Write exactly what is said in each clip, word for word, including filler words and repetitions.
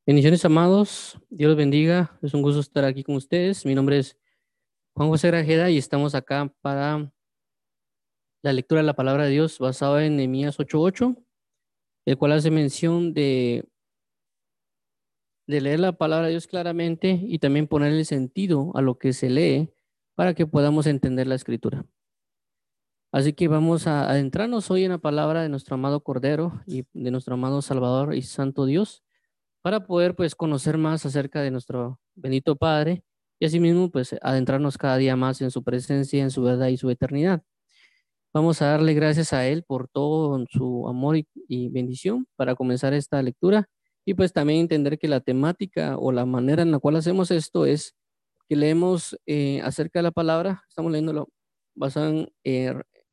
Bendiciones, amados. Dios los bendiga. Es un gusto estar aquí con ustedes. Mi nombre es Juan José Grajeda y estamos acá para la lectura de la palabra de Dios basada en Nehemías ocho ocho, el cual hace mención de, de leer la palabra de Dios claramente y también ponerle sentido a lo que se lee para que podamos entender la escritura. Así que vamos a adentrarnos hoy en la palabra de nuestro amado Cordero y de nuestro amado Salvador y Santo Dios, para poder pues conocer más acerca de nuestro bendito Padre y asimismo pues adentrarnos cada día más en su presencia, en su verdad y su eternidad. Vamos a darle gracias a Él por todo su amor y, y bendición para comenzar esta lectura y pues también entender que la temática o la manera en la cual hacemos esto es que leemos eh, acerca de la palabra, estamos leyéndolo basado en eh,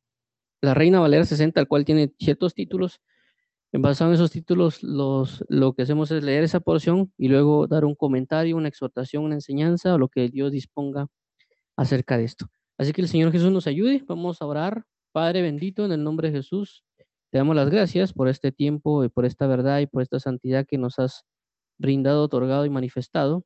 la Reina Valera sesenta, el cual tiene ciertos títulos. Basado en esos títulos, los, lo que hacemos es leer esa porción y luego dar un comentario, una exhortación, una enseñanza o lo que Dios disponga acerca de esto. Así que el Señor Jesús nos ayude. Vamos a orar. Padre bendito, en el nombre de Jesús, te damos las gracias por este tiempo y por esta verdad y por esta santidad que nos has brindado, otorgado y manifestado.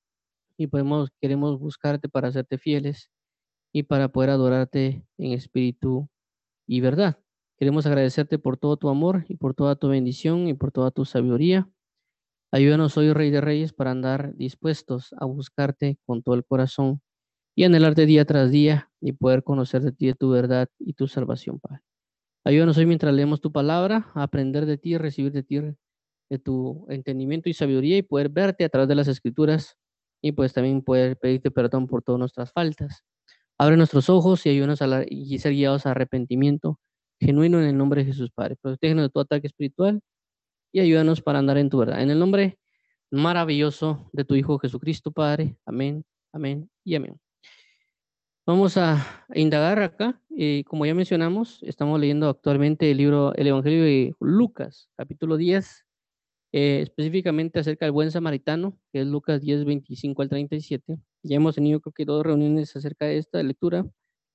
Y podemos, queremos buscarte para hacerte fieles y para poder adorarte en espíritu y verdad. Queremos agradecerte por todo tu amor y por toda tu bendición y por toda tu sabiduría. Ayúdanos hoy, Rey de Reyes, para andar dispuestos a buscarte con todo el corazón y anhelarte día tras día y poder conocer de ti, de tu verdad y tu salvación, Padre. Ayúdanos hoy mientras leemos tu palabra, a aprender de ti, recibir de ti, de tu entendimiento y sabiduría y poder verte a través de las escrituras y pues también poder pedirte perdón por todas nuestras faltas. Abre nuestros ojos y ayúdanos a la, y ser guiados a arrepentimiento genuino en el nombre de Jesús, Padre. Protégenos de todo ataque espiritual y ayúdanos para andar en tu verdad. En el nombre maravilloso de tu Hijo Jesucristo, Padre. Amén, amén y amén. Vamos a indagar acá. Eh, como ya mencionamos, estamos leyendo actualmente el libro, el Evangelio de Lucas, capítulo diez, eh, específicamente acerca del buen samaritano, que es Lucas diez, veinticinco al treinta y siete. Ya hemos tenido, creo que, dos reuniones acerca de esta lectura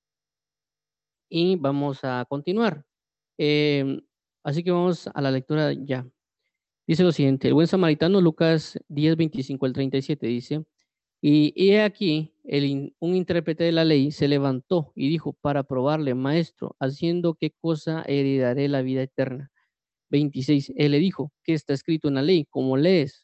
y vamos a continuar. Eh, así que vamos a la lectura ya. Dice lo siguiente: el buen samaritano, Lucas diez, veinticinco al treinta y siete, dice: y he aquí, el, in- un intérprete de la ley se levantó y dijo para probarle: maestro, haciendo qué cosa heredaré la vida eterna. veintiséis, él le dijo: ¿qué está escrito en la ley? ¿Cómo lees?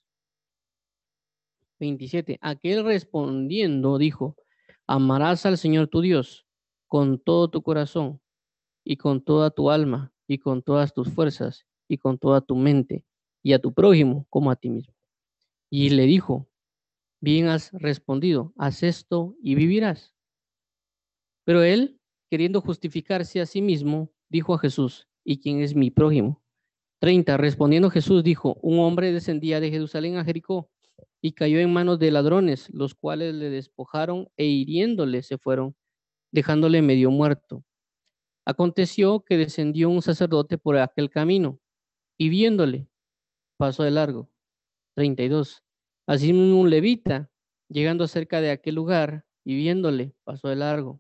veintisiete, aquel respondiendo dijo: amarás al Señor tu Dios con todo tu corazón y con toda tu alma y con todas tus fuerzas y con toda tu mente, y a tu prójimo como a ti mismo. Y le dijo: bien has respondido, haz esto y vivirás. Pero él, queriendo justificarse a sí mismo, dijo a Jesús: ¿y quién es mi prójimo? treinta, respondiendo Jesús dijo: un hombre descendía de Jerusalén a Jericó y cayó en manos de ladrones, los cuales le despojaron e hiriéndole se fueron, dejándole medio muerto. Aconteció que descendió un sacerdote por aquel camino y viéndole, pasó de largo. treinta y dos. Asimismo un levita, llegando cerca de aquel lugar y viéndole, pasó de largo.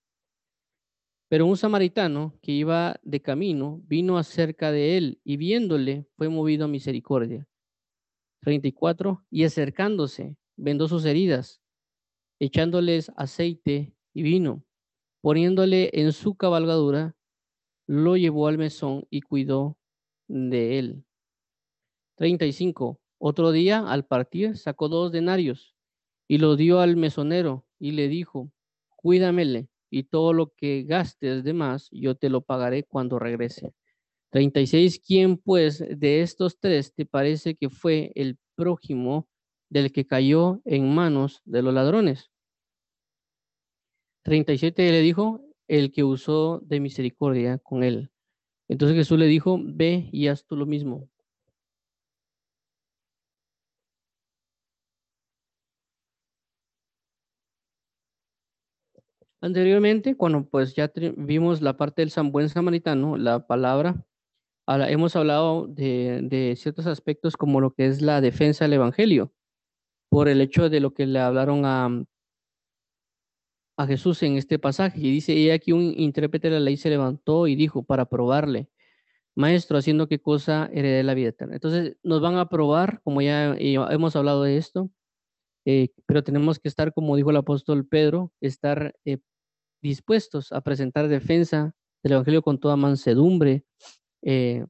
Pero un samaritano que iba de camino vino acerca de él y viéndole fue movido a misericordia. treinta y cuatro. Y acercándose, vendó sus heridas, echándoles aceite y vino, poniéndole en su cabalgadura, lo llevó al mesón y cuidó de él. treinta y cinco. Otro día, al partir, sacó dos denarios y lo dio al mesonero y le dijo: cuídamele y todo lo que gastes de más, yo te lo pagaré cuando regrese. treinta y seis. ¿Quién pues de estos tres te parece que fue el prójimo del que cayó en manos de los ladrones? treinta y siete le dijo: el que usó de misericordia con él. Entonces Jesús le dijo: ve y haz tú lo mismo. Anteriormente, cuando pues ya vimos la parte del San Buen Samaritano, la palabra, ahora hemos hablado de, de ciertos aspectos como lo que es la defensa del Evangelio, por el hecho de lo que le hablaron a, a Jesús en este pasaje. Y dice: y aquí un intérprete de la ley se levantó y dijo para probarle: Maestro, ¿haciendo qué cosa heredé la vida eterna? Entonces, nos van a probar, como ya eh, hemos hablado de esto, eh, pero tenemos que estar, como dijo el apóstol Pedro, estar eh, dispuestos a presentar defensa del Evangelio con toda mansedumbre eh,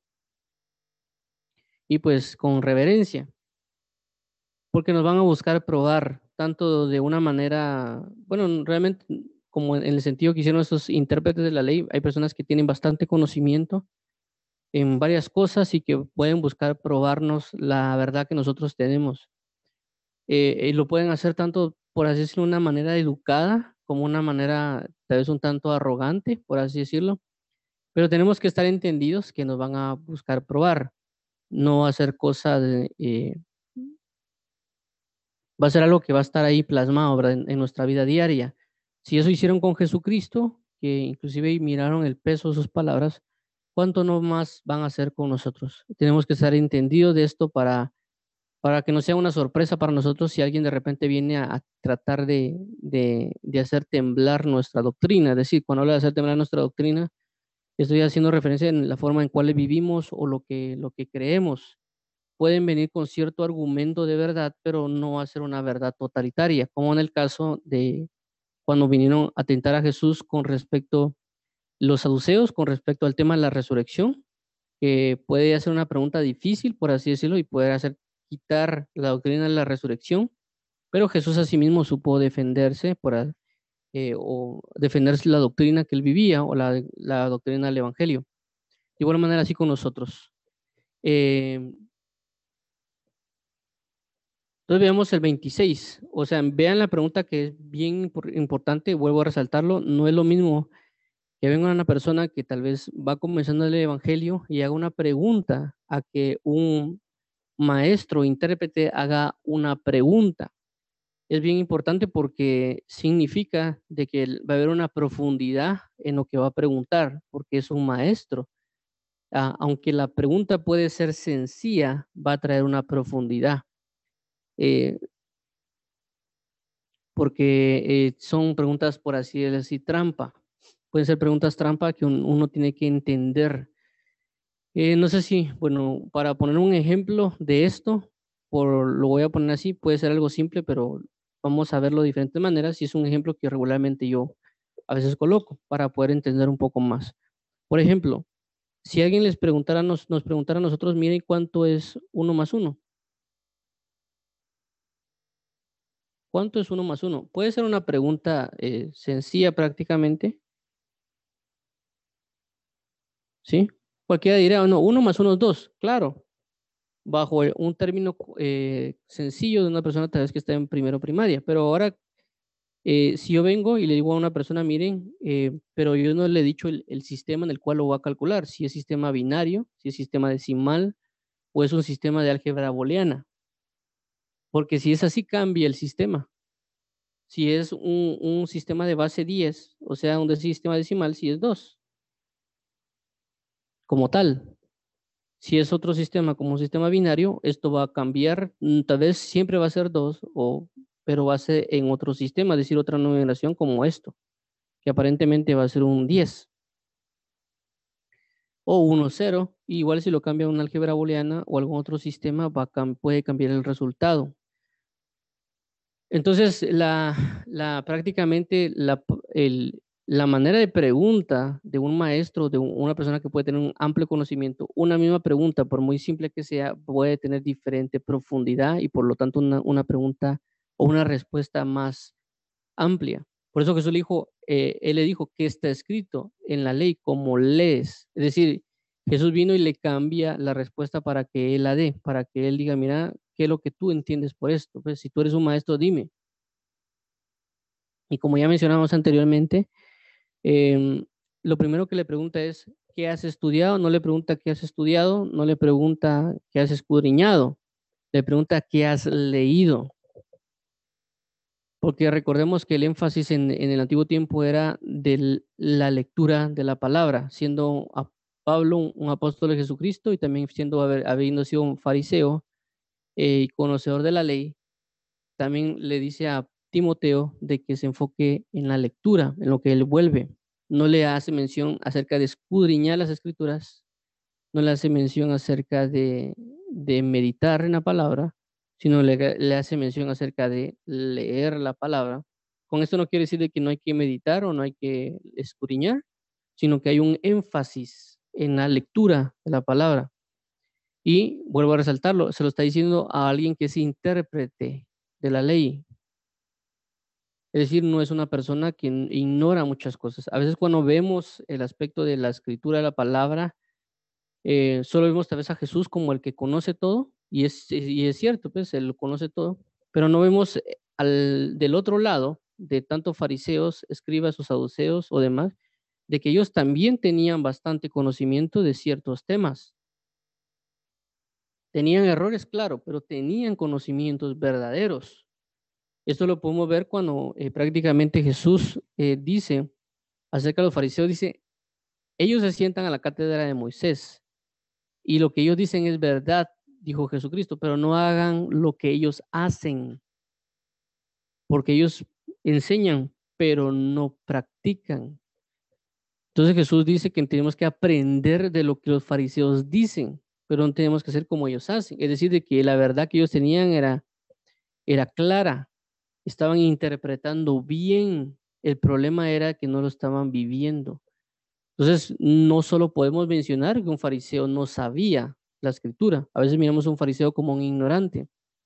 y pues con reverencia, porque nos van a buscar probar tanto de una manera, bueno, realmente como en el sentido que hicieron esos intérpretes de la ley, hay personas que tienen bastante conocimiento en varias cosas y que pueden buscar probarnos la verdad que nosotros tenemos. Eh, y lo pueden hacer tanto, por así decirlo, de una manera educada, como una manera tal vez un tanto arrogante, por así decirlo, pero tenemos que estar entendidos que nos van a buscar probar, no hacer cosas, eh, va a ser algo que va a estar ahí plasmado, ¿verdad? En, en nuestra vida diaria. Si eso hicieron con Jesucristo, que inclusive miraron el peso de sus palabras, ¿cuánto no más van a hacer con nosotros? Tenemos que estar entendidos de esto para para que no sea una sorpresa para nosotros si alguien de repente viene a, a tratar de, de, de hacer temblar nuestra doctrina. Es decir, cuando hablo de hacer temblar nuestra doctrina, estoy haciendo referencia en la forma en cual vivimos o lo que, lo que creemos. Pueden venir con cierto argumento de verdad, pero no va a ser una verdad totalitaria, como en el caso de cuando vinieron a tentar a Jesús con respecto, los saduceos, con respecto al tema de la resurrección, que puede hacer una pregunta difícil, por así decirlo, y poder hacer quitar la doctrina de la resurrección, pero Jesús asimismo supo defenderse por, a- eh, o defenderse la doctrina que él vivía o la, la doctrina del Evangelio. De igual manera, así con nosotros. Eh, entonces veamos el veintiséis. O sea, vean la pregunta que es bien impor- importante, vuelvo a resaltarlo, no es lo mismo que venga una persona que tal vez va comenzando el Evangelio y haga una pregunta a que un maestro, intérprete haga una pregunta. Es bien importante porque significa de que el- va a haber una profundidad en lo que va a preguntar, porque es un maestro. Ah, aunque la pregunta puede ser sencilla, va a traer una profundidad, eh, porque eh, son preguntas, por así decir, trampa. Pueden ser preguntas trampa que un- uno tiene que entender. Eh, no sé si, bueno, para poner un ejemplo de esto, por, lo voy a poner así, puede ser algo simple, pero vamos a verlo de diferentes maneras y es un ejemplo que regularmente yo a veces coloco para poder entender un poco más. Por ejemplo, si alguien les preguntara, nos, nos preguntara a nosotros, miren cuánto es uno más uno. ¿Cuánto es uno más uno? Puede ser una pregunta eh, sencilla prácticamente, ¿sí? Cualquiera dirá, no, uno más uno es dos, claro, bajo el- un término eh, sencillo de una persona tal vez que está en primero primaria, pero ahora eh, si yo vengo y le digo a una persona, miren, eh, pero yo no le he dicho el, el sistema en el cual lo va a calcular, si es sistema binario, si es sistema decimal o es un sistema de álgebra booleana, porque si es así cambia el sistema. Si es un, un sistema de base diez, o sea, un sistema decimal, si es dos, como tal. Si es otro sistema como un sistema binario, esto va a cambiar, mm, tal vez siempre va a ser dos, o, pero va a ser en otro sistema, es decir, otra numeración como esto, que aparentemente va a ser un diez o uno cero. Igual si lo cambia a una álgebra booleana o algún otro sistema, va a cam- puede cambiar el resultado. Entonces, la, la, prácticamente la, p- el- la manera de pregunta de un maestro, de un- una persona que puede tener un amplio conocimiento, una misma pregunta, por muy simple que sea, puede tener diferente profundidad y por lo tanto una, una pregunta o una respuesta más amplia. Por eso Jesús le dijo, eh, él le dijo que está escrito en la ley como lees. Es decir, Jesús vino y le cambia la respuesta para que él la dé, para que él diga, mira, ¿qué es lo que tú entiendes por esto? Pues si tú eres un maestro, dime. Y como ya mencionamos anteriormente, em, lo primero que le pregunta es, ¿qué has estudiado? No le pregunta qué has estudiado, no le pregunta qué has escudriñado, le pregunta qué has leído. Porque recordemos que el énfasis en, en el antiguo tiempo era de la lectura de la palabra, siendo a Pablo un, un apóstol de Jesucristo y también siendo, haber- habiendo sido un fariseo eh, y conocedor de la ley, también le dice a Timoteo de que se enfoque en la lectura, en lo que él vuelve. No le hace mención acerca de escudriñar las escrituras, no le hace mención acerca de, de meditar en la palabra, sino le, le hace mención acerca de leer la palabra. Con esto no quiere decir de que no hay que meditar o no hay que escudriñar, sino que hay un énfasis en la lectura de la palabra. Y vuelvo a resaltarlo, se lo está diciendo a alguien que es intérprete de la ley. Es decir, no es una persona que ignora muchas cosas. A veces cuando vemos el aspecto de la escritura de la palabra, eh, solo vemos tal vez a Jesús como el que conoce todo, y es, y es cierto, pues él lo conoce todo, pero no vemos eh, al, del otro lado, de tanto fariseos, escribas o saduceos o demás, de que ellos también tenían bastante conocimiento de ciertos temas. Tenían errores, claro, pero tenían conocimientos verdaderos. Esto lo podemos ver cuando eh, prácticamente Jesús eh, dice acerca de los fariseos, dice, ellos se sientan a la cátedra de Moisés y lo que ellos dicen es verdad, dijo Jesucristo, pero no hagan lo que ellos hacen, porque ellos enseñan, pero no practican. Entonces Jesús dice que tenemos que aprender de lo que los fariseos dicen, pero no tenemos que hacer como ellos hacen. Es decir, de que la verdad que ellos tenían era, era clara, estaban interpretando bien. El problema era que no lo estaban viviendo. Entonces, no solo podemos mencionar que un fariseo no sabía la escritura. A veces miramos a un fariseo como un ignorante,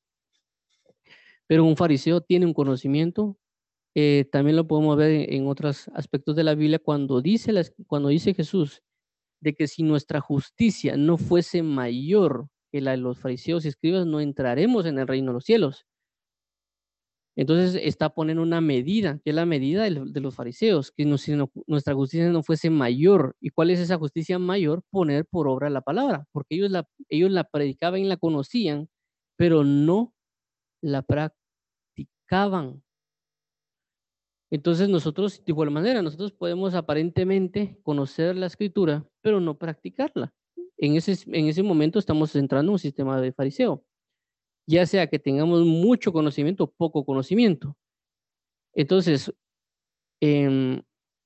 pero un fariseo tiene un conocimiento. Eh, también lo podemos ver en, en otros aspectos de la Biblia cuando dice, las, cuando dice Jesús de que si nuestra justicia no fuese mayor que la de los fariseos y escribas, no entraremos en el reino de los cielos. Entonces está poniendo una medida, que es la medida de, de los fariseos, que no, si no, nuestra justicia no fuese mayor. ¿Y cuál es esa justicia mayor? Poner por obra la palabra, porque ellos la, ellos la predicaban y la conocían, pero no la practicaban. Entonces nosotros, de igual manera, nosotros podemos aparentemente conocer la escritura, pero no practicarla. En ese, en ese momento estamos entrando en un sistema de fariseo, ya sea que tengamos mucho conocimiento o poco conocimiento. Entonces, eh,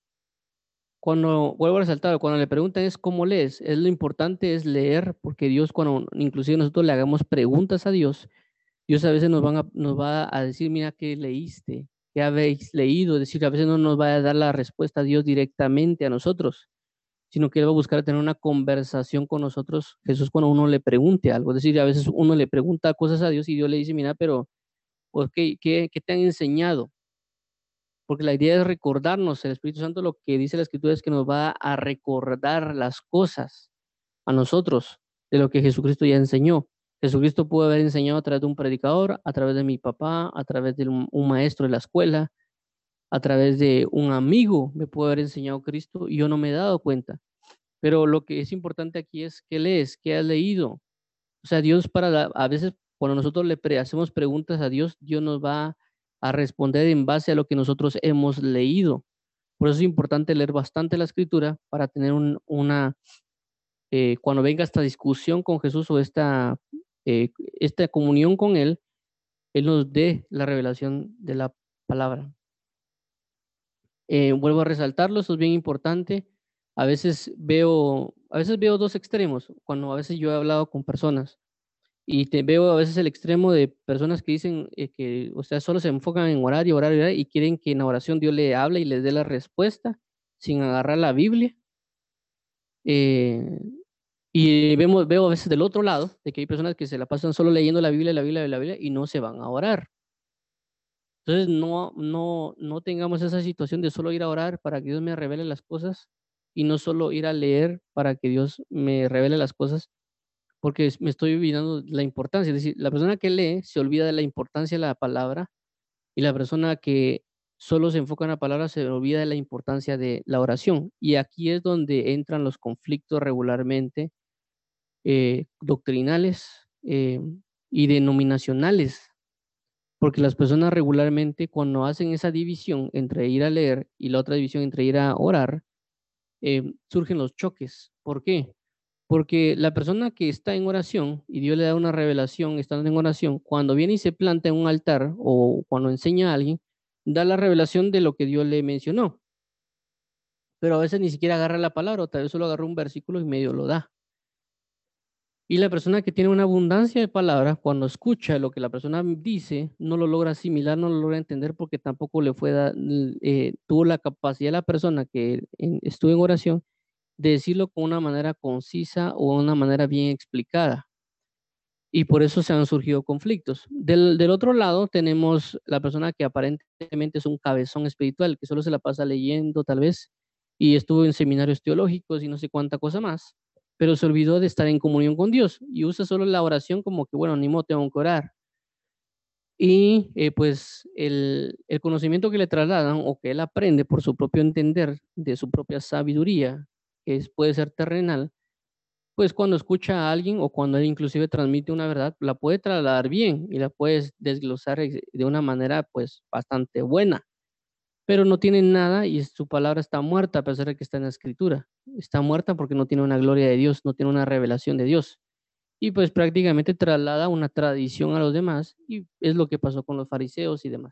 cuando, vuelvo a resaltar, cuando le preguntan es cómo lees, es lo importante es leer, porque Dios, cuando inclusive nosotros le hagamos preguntas a Dios, Dios a veces nos, van a, nos va a decir, mira, ¿qué leíste? ¿Qué habéis leído? Es decir, a veces no nos va a dar la respuesta a Dios directamente a nosotros, sino que Él va a buscar tener una conversación con nosotros, Jesús, cuando uno le pregunte algo. Es decir, a veces uno le pregunta cosas a Dios y Dios le dice, mira, pero ¿por qué, qué, qué te han enseñado? Porque la idea es recordarnos, el Espíritu Santo lo que dice la Escritura es que nos va a recordar las cosas a nosotros de lo que Jesucristo ya enseñó. Jesucristo pudo haber enseñado a través de un predicador, a través de mi papá, a través de un, un maestro de la escuela, a través de un amigo me pudo haber enseñado Cristo y yo no me he dado cuenta. Pero lo que es importante aquí es qué lees, qué has leído. O sea, Dios para la, a veces cuando nosotros le pre, hacemos preguntas a Dios, Dios nos va a responder en base a lo que nosotros hemos leído. Por eso es importante leer bastante la escritura para tener un, una, eh, cuando venga esta discusión con Jesús o esta, eh, esta comunión con Él, Él nos dé la revelación de la palabra. Eh, vuelvo a resaltarlo, eso es bien importante. A veces veo, a veces veo dos extremos, cuando a veces yo he hablado con personas y te veo a veces el extremo de personas que dicen eh, que, o sea, solo se enfocan en orar y orar y orar y quieren que en la oración Dios le hable y les dé la respuesta sin agarrar la Biblia. Eh, y vemos, veo a veces del otro lado, de que hay personas que se la pasan solo leyendo la Biblia, la Biblia, la Biblia y no se van a orar. Entonces, no, no, no tengamos esa situación de solo ir a orar para que Dios me revele las cosas y no solo ir a leer para que Dios me revele las cosas, porque es- me estoy olvidando la importancia. Es decir, la persona que lee se olvida de la importancia de la palabra y la persona que solo se enfoca en la palabra se olvida de la importancia de la oración. Y aquí es donde entran los conflictos regularmente eh, doctrinales eh, y denominacionales, porque las personas regularmente cuando hacen esa división entre ir a leer y la otra división entre ir a orar, eh, surgen los choques. ¿Por qué? Porque la persona que está en oración y Dios le da una revelación estando en oración, cuando viene y se planta en un altar o cuando enseña a alguien, da la revelación de lo que Dios le mencionó. Pero a veces ni siquiera agarra la palabra, o tal vez solo agarra un versículo y medio lo da. Y la persona que tiene una abundancia de palabras, cuando escucha lo que la persona dice, no lo logra asimilar, no lo logra entender porque tampoco le fue da- l- eh, tuvo la capacidad la persona que en- estuvo en oración de decirlo con una manera concisa o una manera bien explicada. Y por eso se han surgido conflictos. Del, del otro lado tenemos la persona que aparentemente es un cabezón espiritual, que solo se la pasa leyendo tal vez y estuvo en seminarios teológicos y no sé cuánta cosa más, pero se olvidó de estar en comunión con Dios y usa solo la oración como que, bueno, ni modo, tengo que orar. Y eh, pues el, el conocimiento que le trasladan o que él aprende por su propio entender, de su propia sabiduría, que es, puede ser terrenal, pues cuando escucha a alguien o cuando él inclusive transmite una verdad, la puede trasladar bien y la puedes desglosar ex- de una manera pues bastante buena, pero no tiene nada y su palabra está muerta a pesar de que está en la escritura. Está muerta porque no tiene una gloria de Dios, no tiene una revelación de Dios. Y pues prácticamente traslada una tradición a los demás y es lo que pasó con los fariseos y demás.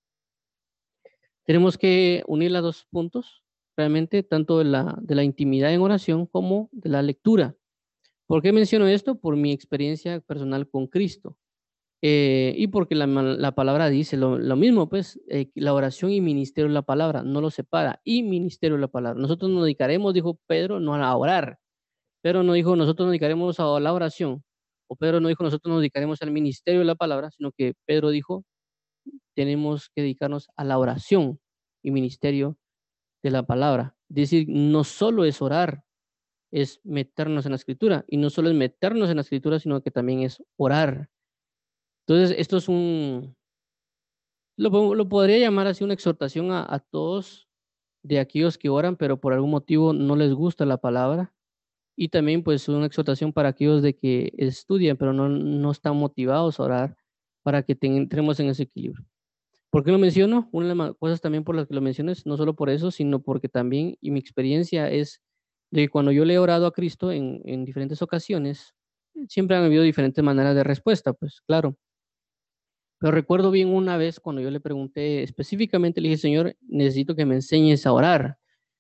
Tenemos que unir los dos puntos, realmente, tanto de la, de la intimidad en oración como de la lectura. ¿Por qué menciono esto? Por mi experiencia personal con Cristo. Eh, y porque la, ma- la palabra dice lo, lo mismo, pues, eh, la oración y ministerio de la palabra, no lo separa, y ministerio de la palabra. Nosotros nos dedicaremos, dijo Pedro, no a orar. Pedro no dijo, nosotros nos dedicaremos a la oración, o Pedro no dijo, nosotros nos dedicaremos al ministerio de la palabra, sino que Pedro dijo, tenemos que dedicarnos a la oración y ministerio de la palabra. Es decir, no solo es orar, es meternos en la escritura. Y no solo es meternos en la escritura, sino que también es orar. Entonces, esto es un, lo, po- lo podría llamar así una exhortación a, a todos de aquellos que oran, pero por algún motivo no les gusta la palabra. Y también pues una exhortación para aquellos de que estudian, pero no, no están motivados a orar para que ten- entremos en ese equilibrio. ¿Por qué lo menciono? Una de las cosas también por las que lo menciono es no solo por eso, sino porque también, y mi experiencia es de que cuando yo le he orado a Cristo en, en diferentes ocasiones, siempre han habido diferentes maneras de respuesta, pues claro. Pero recuerdo bien una vez cuando yo le pregunté específicamente, le dije, Señor, necesito que me enseñes a orar.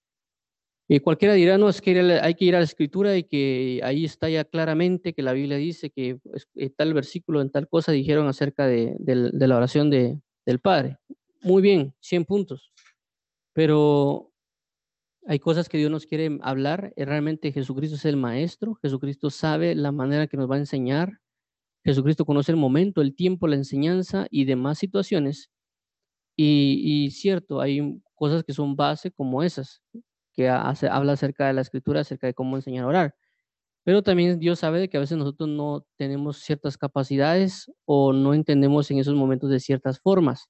Y cualquiera dirá, no, es que ir a la- hay que ir a la escritura y que ahí está ya claramente que la Biblia dice que pues, eh, tal versículo en tal cosa dijeron acerca de, del- de la oración de, del Padre. Muy bien, cien puntos. Pero hay cosas que Dios nos quiere hablar. eh, Realmente Jesucristo es el Maestro. Jesucristo sabe la manera que nos va a enseñar. Jesucristo conoce el momento, el tiempo, la enseñanza y demás situaciones. Y, y cierto, hay cosas que son base como esas, que hace, habla acerca de la escritura, acerca de cómo enseñar a orar. Pero también Dios sabe de que a veces nosotros no tenemos ciertas capacidades o no entendemos en esos momentos de ciertas formas.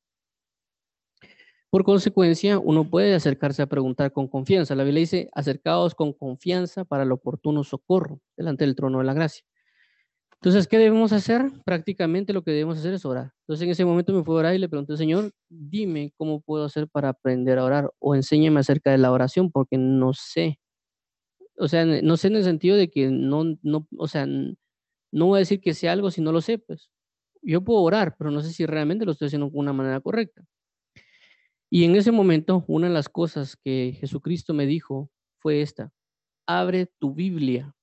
Por consecuencia, uno puede acercarse a preguntar con confianza. La Biblia dice, acercaos con confianza para el oportuno socorro delante del trono de la gracia. Entonces, ¿qué debemos hacer? Prácticamente lo que debemos hacer es orar. Entonces, en ese momento me fui a orar y le pregunté, Señor, dime cómo puedo hacer para aprender a orar o enséñame acerca de la oración porque no sé. O sea, no sé en el sentido de que no, no, o sea, n- no voy a decir que sé algo si no lo sé, pues. Yo puedo orar, pero no sé si realmente lo estoy haciendo de una manera correcta. Y en ese momento, una de las cosas que Jesucristo me dijo fue esta, abre tu Biblia.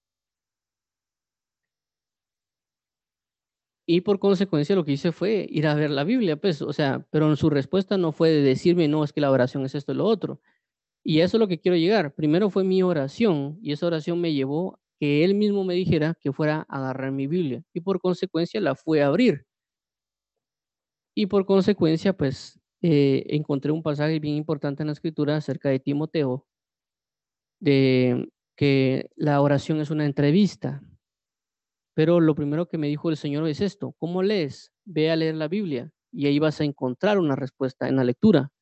Y por consecuencia lo que hice fue ir a ver la Biblia, pues, o sea, pero en su respuesta no fue de decirme, no, es que la oración es esto y lo otro. Y eso es lo que quiero llegar. Primero fue mi oración y esa oración me llevó que él mismo me dijera que fuera a agarrar mi Biblia y por consecuencia la fue a abrir. Y por consecuencia, pues, eh, encontré un pasaje bien importante en la escritura acerca de Timoteo, de que la oración es una entrevista. Pero lo primero que me dijo el Señor es esto, ¿cómo lees? Ve a leer la Biblia y ahí vas a encontrar una respuesta en la lectura.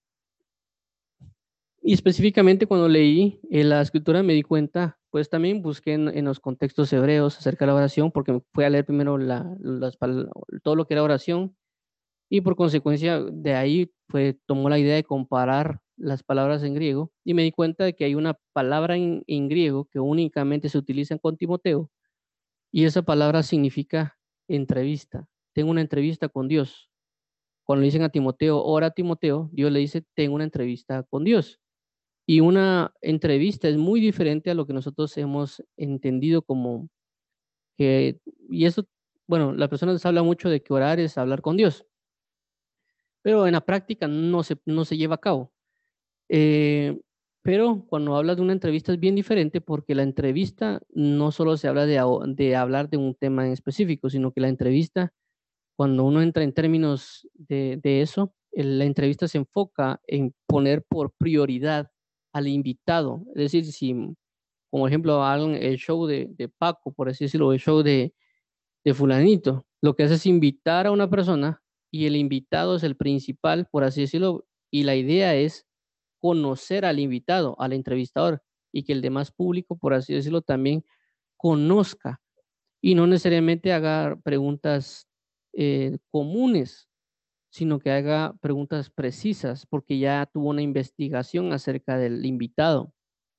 Y específicamente cuando leí en la escritura me di cuenta, pues también busqué en, en los contextos hebreos acerca de la oración, porque fui a leer primero la, las, todo lo que era oración y por consecuencia de ahí fue, tomó la idea de comparar las palabras en griego y me di cuenta de que hay una palabra en, en griego que únicamente se utiliza con Timoteo y esa palabra significa entrevista. Tengo una entrevista con Dios. Cuando le dicen a Timoteo, ora a Timoteo, Dios le dice, tengo una entrevista con Dios. Y una entrevista es muy diferente a lo que nosotros hemos entendido como que, y eso, bueno, la persona les habla mucho de que orar es hablar con Dios, pero en la práctica no se, no se lleva a cabo. Eh, pero cuando hablas de una entrevista es bien diferente porque la entrevista no solo se habla de, a- de hablar de un tema en específico, sino que la entrevista, cuando uno entra en términos de, de eso, el- la entrevista se enfoca en poner por prioridad al invitado. Es decir, si, como ejemplo, hagan el show de, de Paco, por así decirlo, el show de, de fulanito, lo que hace es invitar a una persona y el invitado es el principal, por así decirlo, y la idea es conocer al invitado, al entrevistador, y que el demás público, por así decirlo, también conozca y no necesariamente haga preguntas eh, comunes, sino que haga preguntas precisas, porque ya tuvo una investigación acerca del invitado.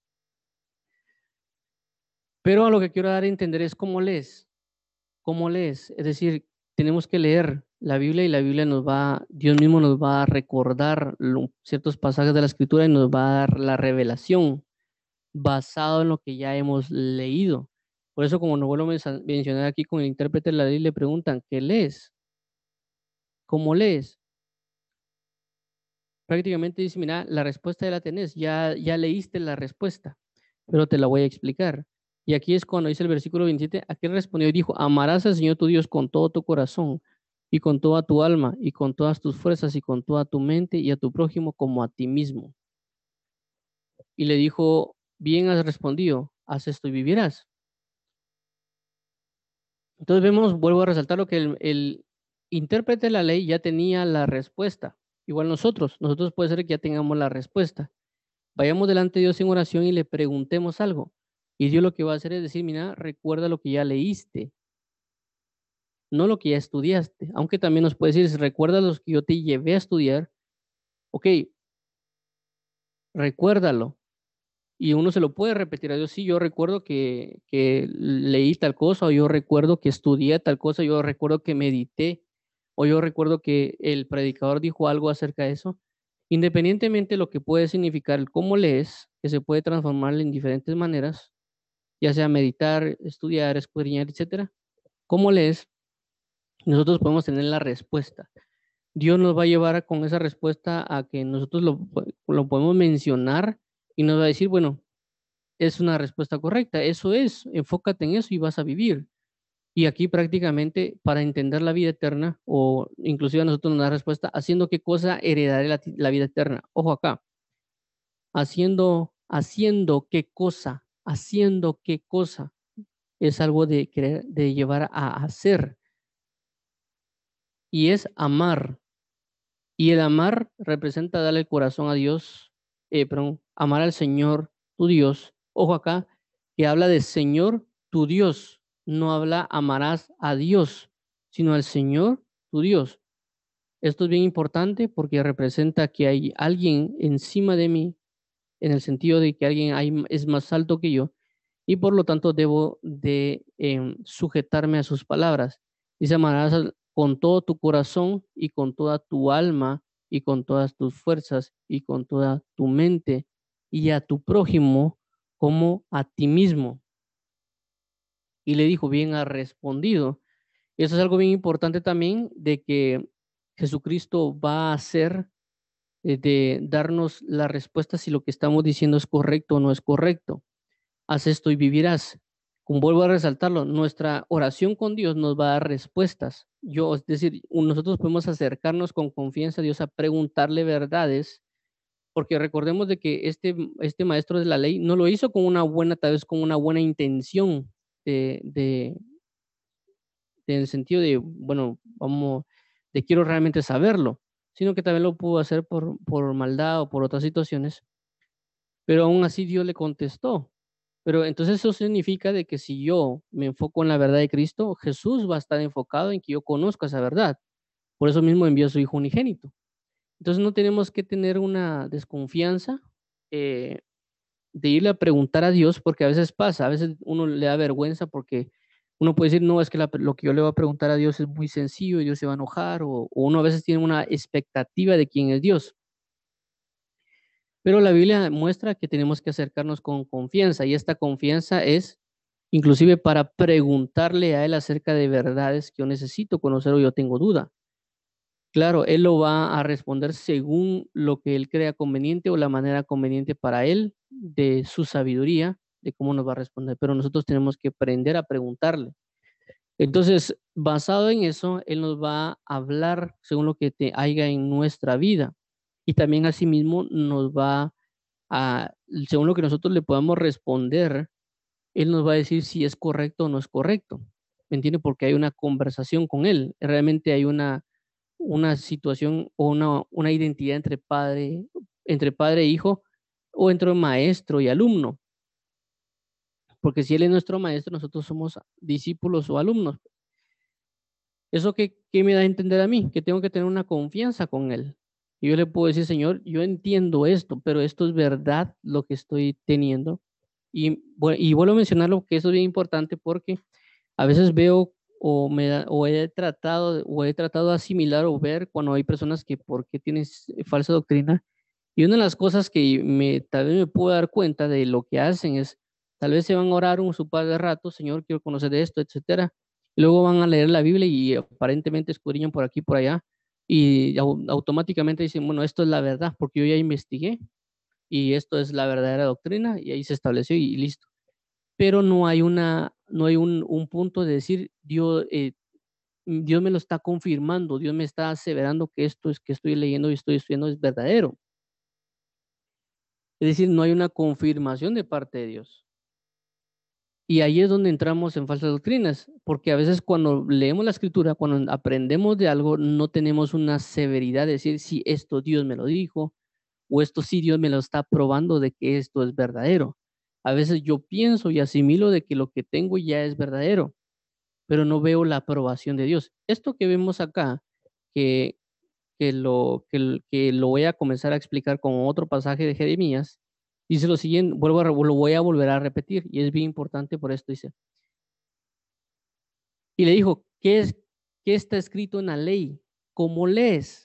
Pero a lo que quiero dar a entender es cómo lees, cómo lees. Es decir, tenemos que leer la Biblia y la Biblia nos va, Dios mismo nos va a recordar lo- ciertos pasajes de la Escritura y nos va a dar la revelación basado en lo que ya hemos leído. Por eso, como nos vuelvo a mensa- mencionar aquí con el intérprete de la ley, le preguntan, ¿qué lees? ¿Cómo lees? Prácticamente dice, mira, la respuesta ya la tenés, ya, ya leíste la respuesta, pero te la voy a explicar. Y aquí es cuando dice el versículo veintisiete, aquel respondió y dijo, amarás al Señor tu Dios con todo tu corazón y con toda tu alma y con todas tus fuerzas y con toda tu mente y a tu prójimo como a ti mismo. Y le dijo, bien has respondido, haz esto y vivirás. Entonces vemos, vuelvo a resaltar lo que el, el intérprete de la ley ya tenía la respuesta. Igual nosotros, nosotros puede ser que ya tengamos la respuesta. Vayamos delante de Dios en oración y le preguntemos algo. Y Dios lo que va a hacer es decir, mira, recuerda lo que ya leíste, no lo que ya estudiaste. Aunque también nos puede decir, recuerda los que yo te llevé a estudiar, ok, recuérdalo. Y uno se lo puede repetir a Dios, sí, yo recuerdo que, que leí tal cosa, o yo recuerdo que estudié tal cosa, yo recuerdo que medité, o yo recuerdo que el predicador dijo algo acerca de eso. Independientemente de lo que puede significar el cómo lees, que se puede transformar en diferentes maneras, ya sea meditar, estudiar, escudriñar, etcétera. ¿Cómo lees? Nosotros podemos tener la respuesta. Dios nos va a llevar a- con esa respuesta a que nosotros lo, lo podemos mencionar y nos va a decir, bueno, es una respuesta correcta. Eso es, enfócate en eso y vas a vivir. Y aquí prácticamente para entender la vida eterna, o inclusive a nosotros nos da respuesta, haciendo qué cosa heredaré la, ti- la vida eterna. Ojo acá, haciendo, haciendo qué cosa, haciendo qué cosa, es algo de querer, de llevar a hacer, y es amar. Y el amar representa darle el corazón a Dios, eh, perdón, amar al Señor, tu Dios. Ojo acá, que habla de Señor, tu Dios. No habla amarás a Dios, sino al Señor, tu Dios. Esto es bien importante porque representa que hay alguien encima de mí, en el sentido de que alguien hay- es más alto que yo, y por lo tanto debo de em, sujetarme a sus palabras. Dice, amarás al- con todo tu corazón y con toda tu alma y con todas tus fuerzas y con toda tu mente y a tu prójimo como a ti mismo. Y le dijo, bien ha respondido. Eso es algo bien importante también de que Jesucristo va a hacer, eh, de darnos la respuesta si lo que estamos diciendo es correcto o no es correcto. Haz esto y vivirás. Como vuelvo a resaltarlo, nuestra oración con Dios nos va a dar respuestas. Yo, es decir, nosotros podemos acercarnos con confianza a Dios a preguntarle verdades, porque recordemos de que este, este maestro de la ley no lo hizo con una buena, tal vez con una buena intención de, de, de en el sentido de, bueno, vamos, de quiero realmente saberlo, sino que también lo pudo hacer por, por maldad o por otras situaciones, pero aún así Dios le contestó. Pero entonces eso significa de que si yo me enfoco en la verdad de Cristo, Jesús va a estar enfocado en que yo conozca esa verdad. Por eso mismo envió a su Hijo unigénito. Entonces no tenemos que tener una desconfianza, eh, de irle a preguntar a Dios, porque a veces pasa, a veces uno le da vergüenza porque uno puede decir, no, es que la- lo que yo le voy a preguntar a Dios es muy sencillo y Dios se va a enojar, o, o uno a veces tiene una expectativa de quién es Dios. Pero la Biblia muestra que tenemos que acercarnos con confianza y esta confianza es inclusive para preguntarle a él acerca de verdades que yo necesito conocer o yo tengo duda. Claro, él lo va a responder según lo que él crea conveniente o la manera conveniente para él, de su sabiduría, de cómo nos va a responder, pero nosotros tenemos que aprender a preguntarle. Entonces, basado en eso, él nos va a hablar según lo que te haya en nuestra vida y también asimismo nos va a, según lo que nosotros le podamos responder, él nos va a decir si es correcto o no es correcto. ¿Me entiende? Porque hay una conversación con él. Realmente hay una, una situación o una, una identidad entre padre, entre padre e hijo o entre maestro y alumno. Porque si él es nuestro maestro, nosotros somos discípulos o alumnos. ¿Eso qué, qué me da a entender a mí? Que tengo que tener una confianza con él. Y yo le puedo decir, Señor, yo entiendo esto, pero esto es verdad lo que estoy teniendo. Y, bu- y vuelvo a mencionarlo, que eso es bien importante porque a veces veo o, me da- o he tratado, de- o he tratado de asimilar o ver cuando hay personas que por qué tienes falsa doctrina. Y una de las cosas que me, tal vez me puedo dar cuenta de lo que hacen es, tal vez se van a orar un su par de rato, Señor, quiero conocer de esto, etcétera. Y luego van a leer la Biblia y aparentemente escudriñan por aquí y por allá. Y au- automáticamente dicen, bueno, esto es la verdad, porque yo ya investigué y esto es la verdadera doctrina y ahí se estableció y, y listo. Pero no hay una, no hay un, un punto de decir, Dios, eh, Dios me lo está confirmando, Dios me está aseverando que esto es que estoy leyendo y estoy estudiando es verdadero. Es decir, no hay una confirmación de parte de Dios. Y ahí es donde entramos en falsas doctrinas, porque a veces cuando leemos la escritura, cuando aprendemos de algo, no tenemos una severidad de decir si esto Dios me lo dijo o esto sí Dios me lo está probando de que esto es verdadero. A veces yo pienso y asimilo de que lo que tengo ya es verdadero, pero no veo la aprobación de Dios. Esto que vemos acá, que, que, lo, que, que lo voy a comenzar a explicar con otro pasaje de Jeremías, dice lo siguiente, vuelvo a, lo voy a volver a repetir y es bien importante por esto, dice. Y le dijo, ¿qué es, qué está escrito en la ley? ¿Cómo lees?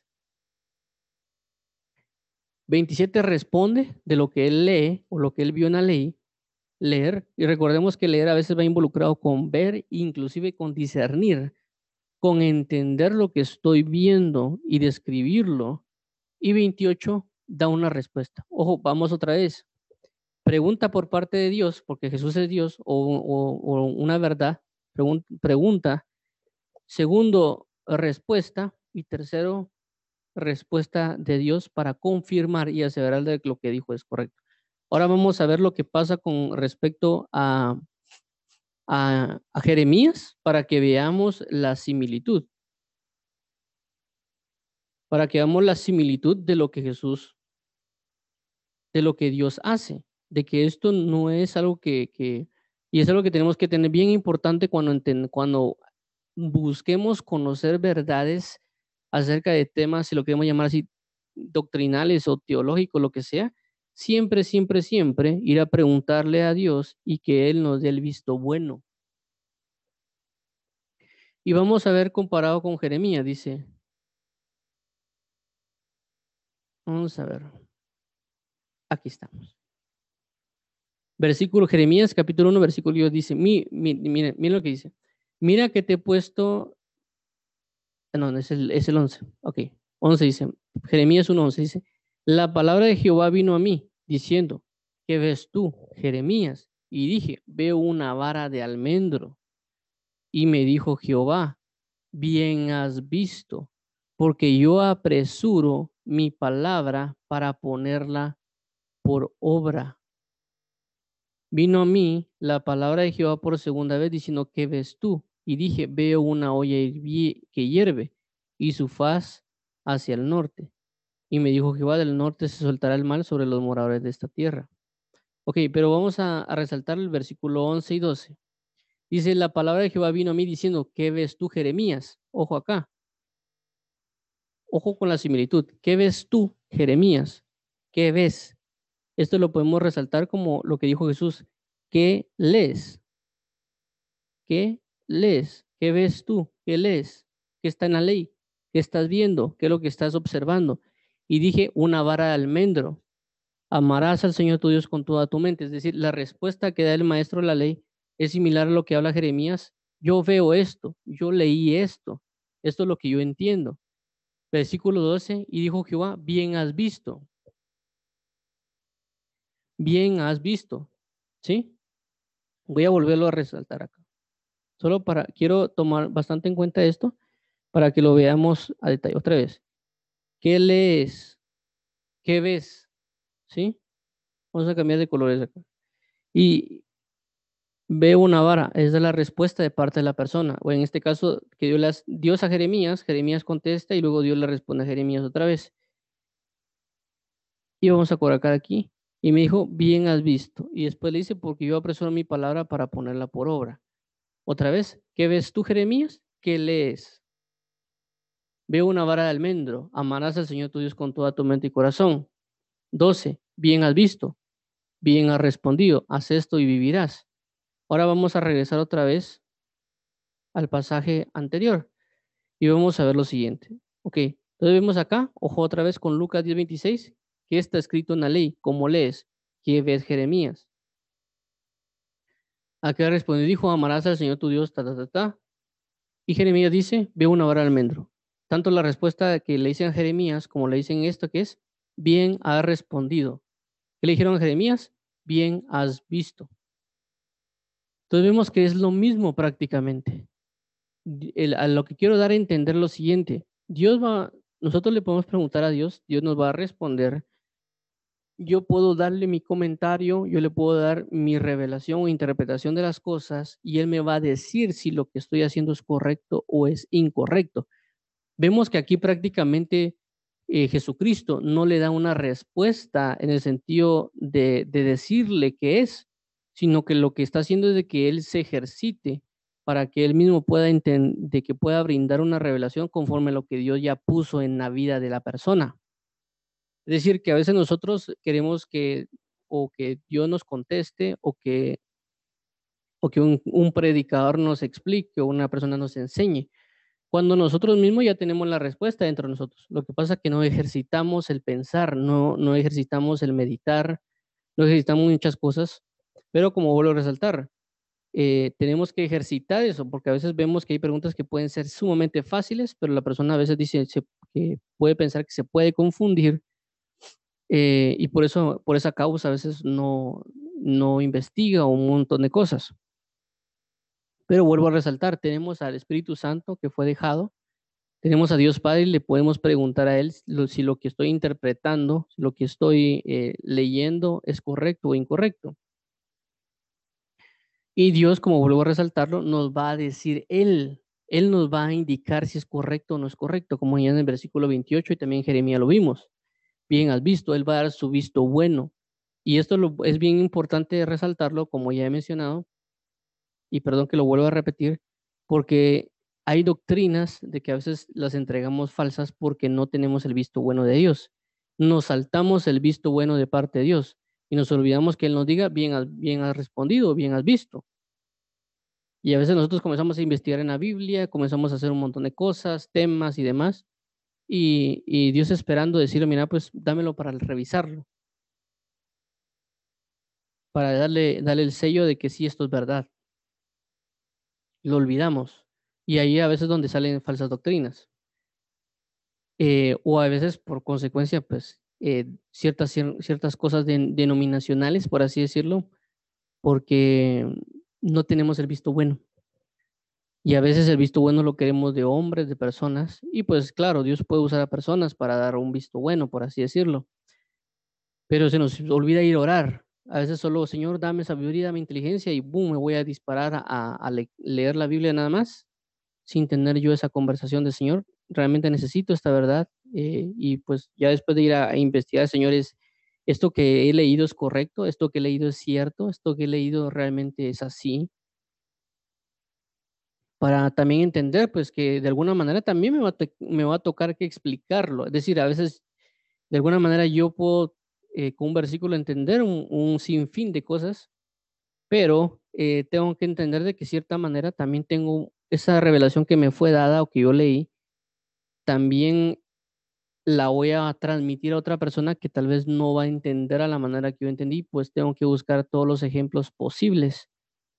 veintisiete responde de lo que él lee o lo que él vio en la ley, leer. Y recordemos que leer a veces va involucrado con ver, inclusive con discernir, con entender lo que estoy viendo y describirlo. Y veintiocho da una respuesta. Ojo, vamos otra vez. Pregunta por parte de Dios, porque Jesús es Dios, o, o, o una verdad. Pregun pregunta. Segundo, respuesta. Y tercero, respuesta de Dios para confirmar y aseverar de que lo que dijo es correcto. Ahora vamos a ver lo que pasa con respecto a, a, a Jeremías para que veamos la similitud, para que veamos la similitud de lo que Jesús, de lo que Dios hace, de que esto no es algo que, que y es algo que tenemos que tener bien importante cuando, enten, cuando busquemos conocer verdades acerca de temas, si lo queremos llamar así, doctrinales o teológicos, lo que sea, siempre, siempre, siempre ir a preguntarle a Dios y que Él nos dé el visto bueno. Y vamos a ver comparado con Jeremías, dice, vamos a ver, aquí estamos. Versículo Jeremías, capítulo uno, versículo diez, dice, mi, mi, miren, miren lo que dice, mira que te he puesto, no, es el, es el once, ok, once dice, Jeremías uno, once dice, la palabra de Jehová vino a mí, diciendo, ¿qué ves tú, Jeremías? Y dije, veo una vara de almendro. Y me dijo Jehová, bien has visto, porque yo apresuro mi palabra para ponerla por obra. Vino a mí la palabra de Jehová por segunda vez diciendo, ¿qué ves tú? Y dije, veo una olla que hierve y su faz hacia el norte. Y me dijo Jehová, del norte se soltará el mal sobre los moradores de esta tierra. Ok, pero vamos a, a resaltar el versículo once y doce. Dice, la palabra de Jehová vino a mí diciendo, ¿qué ves tú, Jeremías? Ojo acá, ojo con la similitud. ¿Qué ves tú, Jeremías? ¿Qué ves? Esto lo podemos resaltar como lo que dijo Jesús. ¿Qué lees? ¿Qué lees? ¿Qué ves tú? ¿Qué lees? ¿Qué está en la ley? ¿Qué estás viendo? ¿Qué es lo que estás observando? Y dije, una vara de almendro. Amarás al Señor tu Dios con toda tu mente. Es decir, la respuesta que da el maestro de la ley es similar a lo que habla Jeremías. Yo veo esto, yo leí esto, esto es lo que yo entiendo. Versículo doce, y dijo Jehová, bien has visto, bien has visto, ¿sí? Voy a volverlo a resaltar acá. Solo para, quiero tomar bastante en cuenta esto para que lo veamos a detalle. Otra vez, ¿qué lees? ¿Qué ves? ¿Sí? Vamos a cambiar de colores acá. Y veo una vara, esa es la respuesta de parte de la persona. O en este caso, que dio las, Dios a Jeremías, Jeremías contesta y luego Dios le responde a Jeremías otra vez. Y vamos a colocar aquí. Y me dijo, bien has visto. Y después le dice, porque yo apresuro mi palabra para ponerla por obra. Otra vez, ¿qué ves tú, Jeremías? ¿Qué lees? Veo una vara de almendro. Amarás al Señor tu Dios con toda tu mente y corazón. doce. Bien has visto. Bien has respondido. Haz esto y vivirás. Ahora vamos a regresar otra vez al pasaje anterior y vamos a ver lo siguiente. Ok, entonces vemos acá, ojo otra vez con Lucas diez veintiséis, que está escrito en la ley. ¿Cómo lees? ¿Qué ves, Jeremías? ¿A qué respondió? Dijo, amarás al Señor tu Dios, ta, ta, ta, ta. Y Jeremías dice, veo una vara de almendro. Tanto la respuesta que le dicen a Jeremías como le dicen esto que es, bien has respondido. ¿Qué le dijeron a Jeremías? Bien has visto. Entonces vemos que es lo mismo prácticamente. El, a lo que quiero dar a entender lo siguiente. Dios va, nosotros le podemos preguntar a Dios, Dios nos va a responder. Yo puedo darle mi comentario, yo le puedo dar mi revelación o interpretación de las cosas y Él me va a decir si lo que estoy haciendo es correcto o es incorrecto. Vemos que aquí prácticamente eh, Jesucristo no le da una respuesta en el sentido de, de decirle qué es, sino que lo que está haciendo es de que Él se ejercite para que Él mismo pueda entender, de que pueda brindar una revelación conforme a lo que Dios ya puso en la vida de la persona. Es decir, que a veces nosotros queremos que o que Dios nos conteste o que, o que un, un predicador nos explique o una persona nos enseñe, cuando nosotros mismos ya tenemos la respuesta dentro de nosotros. Lo que pasa es que no ejercitamos el pensar, no, no ejercitamos el meditar, no ejercitamos muchas cosas, pero como vuelvo a resaltar, eh, tenemos que ejercitar eso, porque a veces vemos que hay preguntas que pueden ser sumamente fáciles, pero la persona a veces dice se- que puede pensar que se puede confundir eh, y por eso, por esa causa a veces no, no investiga un montón de cosas. Pero vuelvo a resaltar, tenemos al Espíritu Santo que fue dejado, tenemos a Dios Padre y le podemos preguntar a Él si lo, si lo que estoy interpretando, si lo que estoy eh, leyendo es correcto o incorrecto. Y Dios, como vuelvo a resaltarlo, nos va a decir Él, Él nos va a indicar si es correcto o no es correcto, como ya en el versículo veintiocho y también en Jeremías lo vimos. Bien, has visto, Él va a dar su visto bueno. Y esto lo, es bien importante resaltarlo, como ya he mencionado, y perdón que lo vuelvo a repetir, porque hay doctrinas de que a veces las entregamos falsas porque no tenemos el visto bueno de Dios. Nos saltamos el visto bueno de parte de Dios y nos olvidamos que Él nos diga, bien, has- bien has respondido, bien has visto. Y a veces nosotros comenzamos a investigar en la Biblia, comenzamos a hacer un montón de cosas, temas y demás, y, y Dios esperando decirle, mira, pues dámelo para revisarlo, para darle, darle el sello de que sí, esto es verdad. Lo olvidamos. Y ahí a veces donde salen falsas doctrinas. Eh, o a veces por consecuencia, pues, eh, ciertas, cier- ciertas cosas de- denominacionales, por así decirlo, porque no tenemos el visto bueno. Y a veces el visto bueno lo queremos de hombres, de personas, y pues claro, Dios puede usar a personas para dar un visto bueno, por así decirlo, pero se nos olvida ir a orar. A veces solo, Señor, dame sabiduría, dame inteligencia, y boom, me voy a disparar a, a le- leer la Biblia nada más sin tener yo esa conversación de Señor, realmente necesito esta verdad eh, y pues ya después de ir a, a investigar, señores, esto que he leído es correcto, esto que he leído es cierto, esto que he leído realmente es así, para también entender pues que de alguna manera también me va a, te- me va a tocar que explicarlo, es decir, a veces de alguna manera yo puedo eh, con un versículo entender un, un sinfín de cosas, pero eh, tengo que entender de que cierta manera también tengo esa revelación que me fue dada o que yo leí, también la voy a transmitir a otra persona que tal vez no va a entender a la manera que yo entendí, pues tengo que buscar todos los ejemplos posibles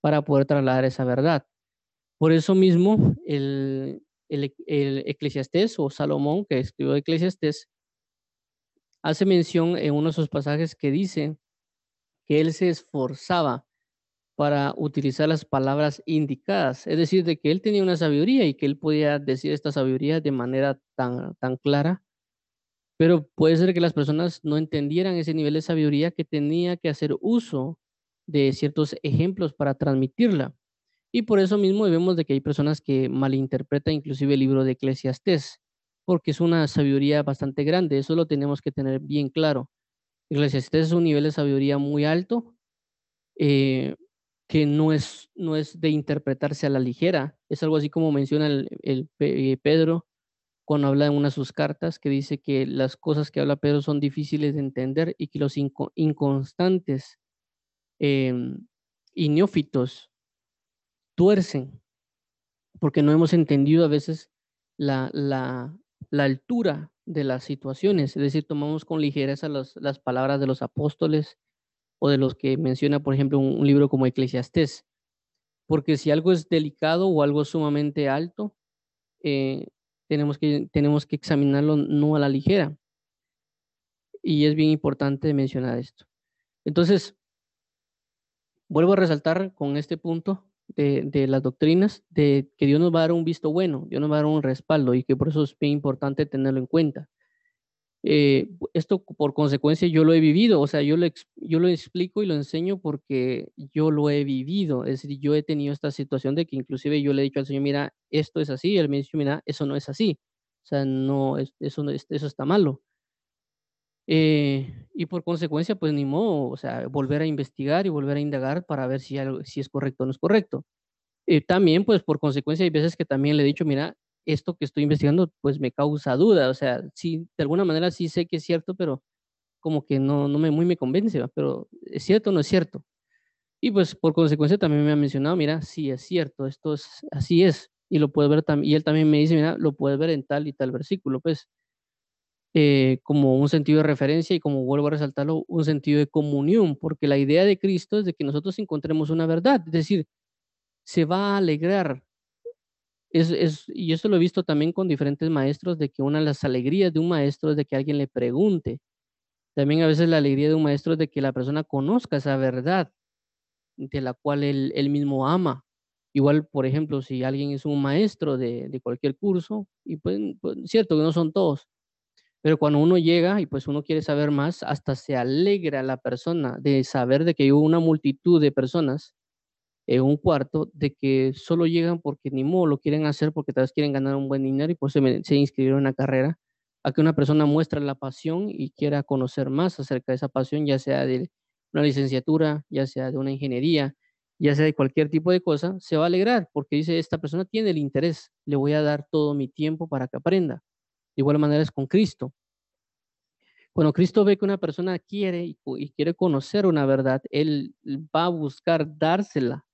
para poder trasladar esa verdad. Por eso mismo, el, el, el Eclesiastés o Salomón, que escribió Eclesiastés, hace mención en uno de sus pasajes que dice que él se esforzaba para utilizar las palabras indicadas, es decir, de que él tenía una sabiduría y que él podía decir esta sabiduría de manera tan, tan clara, pero puede ser que las personas no entendieran ese nivel de sabiduría, que tenía que hacer uso de ciertos ejemplos para transmitirla. Y por eso mismo vemos de que hay personas que malinterpretan inclusive el libro de Eclesiastés, porque es una sabiduría bastante grande, eso lo tenemos que tener bien claro. Eclesiastés es un nivel de sabiduría muy alto, eh, que no es, no es de interpretarse a la ligera. Es algo así como menciona el, el Pe- eh, Pedro cuando habla en una de sus cartas, que dice que las cosas que habla Pedro son difíciles de entender y que los inco- inconstantes em, y neófitos tuercen, porque no hemos entendido a veces la, la, la altura de las situaciones, es decir, tomamos con ligereza las, las palabras de los apóstoles o de los que menciona, por ejemplo, un, un libro como Eclesiastés. Porque si algo es delicado o algo sumamente alto, eh, tenemos que, tenemos que examinarlo no a la ligera. Y es bien importante mencionar esto. Entonces, vuelvo a resaltar con este punto de, de las doctrinas, de que Dios nos va a dar un visto bueno, Dios nos va a dar un respaldo y que por eso es bien importante tenerlo en cuenta. Eh, esto por consecuencia yo lo he vivido, o sea, yo lo, ex- yo lo explico y lo enseño porque yo lo he vivido, es decir, yo he tenido esta situación de que inclusive yo le he dicho al Señor, mira, esto es así, y Él me dice, mira, eso no es así, o sea, no, es- eso, no es- eso está malo. Eh, y por consecuencia, pues ni modo, o sea, volver a investigar y volver a indagar para ver si, algo, si es correcto o no es correcto. Eh, también, pues por consecuencia, hay veces que también le he dicho, mira, esto que estoy investigando, pues me causa duda, o sea, sí, de alguna manera sí sé que es cierto, pero como que no, no me, muy me convence, ¿va? Pero ¿es cierto o no es cierto? Y pues por consecuencia también me ha mencionado, mira, sí es cierto, esto es, así es, y lo puedes ver también, y él también me dice, mira, lo puedes ver en tal y tal versículo, pues, eh, como un sentido de referencia y como vuelvo a resaltarlo, un sentido de comunión, porque la idea de Cristo es de que nosotros encontremos una verdad, es decir, se va a alegrar. Es, es, y esto lo he visto también con diferentes maestros, de que una de las alegrías de un maestro es de que alguien le pregunte. También a veces la alegría de un maestro es de que la persona conozca esa verdad de la cual él, él mismo ama. Igual, por ejemplo, si alguien es un maestro de, de cualquier curso, y pues, pues, cierto que no son todos, pero cuando uno llega y pues uno quiere saber más, hasta se alegra la persona de saber de que hay una multitud de personas en un cuarto, de que solo llegan porque ni modo lo quieren hacer, porque tal vez quieren ganar un buen dinero y por eso se, se inscribieron en la carrera, a que una persona muestre la pasión y quiera conocer más acerca de esa pasión, ya sea de una licenciatura, ya sea de una ingeniería, ya sea de cualquier tipo de cosa, se va a alegrar porque dice, esta persona tiene el interés, le voy a dar todo mi tiempo para que aprenda. De igual manera es con Cristo. Cuando Cristo ve que una persona quiere y, y quiere conocer una verdad, Él va a buscar dársela.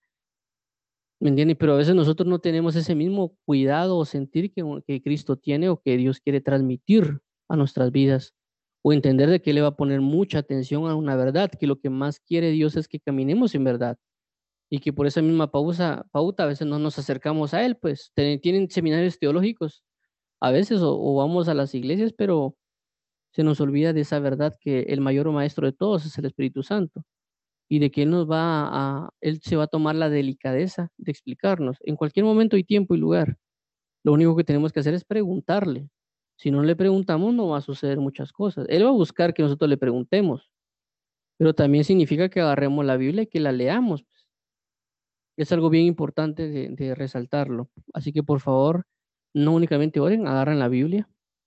¿Me entiendes? Pero a veces nosotros no tenemos ese mismo cuidado o sentir que, que Cristo tiene o que Dios quiere transmitir a nuestras vidas. O entender de que Él le va a poner mucha atención a una verdad, que lo que más quiere Dios es que caminemos en verdad. Y que por esa misma pausa, pauta a veces no nos acercamos a Él, pues tienen, tienen seminarios teológicos a veces o, o vamos a las iglesias, pero se nos olvida de esa verdad que el mayor maestro de todos es el Espíritu Santo y de que Él nos va a, Él se va a tomar la delicadeza de explicarnos en cualquier momento y tiempo y lugar. Lo único que tenemos que hacer es preguntarle. Si no le preguntamos, no va a suceder muchas cosas. Él va a buscar que nosotros le preguntemos, pero también significa que agarremos la Biblia y que la leamos. Es algo bien importante de, de resaltarlo. Así que por favor, no únicamente oren, agarren la Biblia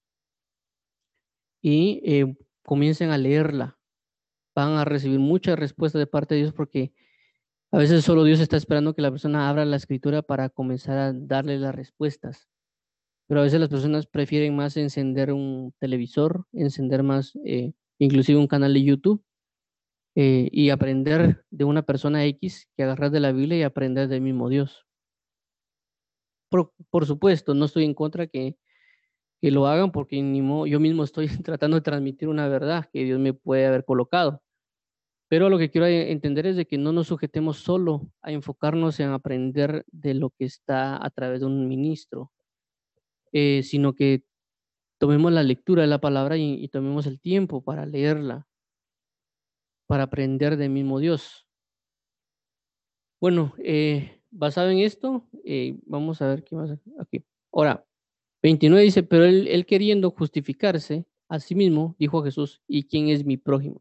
y eh, comiencen a leerla. Van a recibir muchas respuestas de parte de Dios porque a veces solo Dios está esperando que la persona abra la escritura para comenzar a darle las respuestas. Pero a veces las personas prefieren más encender un televisor, encender más, eh, inclusive un canal de YouTube, eh, y aprender de una persona X que agarrar de la Biblia y aprender del mismo Dios. Por, por supuesto, no estoy en contra que, que lo hagan porque ni mo- yo mismo estoy tratando de transmitir una verdad que Dios me puede haber colocado. Pero lo que quiero eh, entender es de que no nos sujetemos solo a enfocarnos en aprender de lo que está a través de un ministro, eh, sino que tomemos la lectura de la palabra y, y tomemos el tiempo para leerla, para aprender del mismo Dios. Bueno, eh, basado en esto, eh, vamos a ver qué más aquí. Ahora, veintinueve dice, pero él, él queriendo justificarse a sí mismo, dijo a Jesús, ¿y quién es mi prójimo?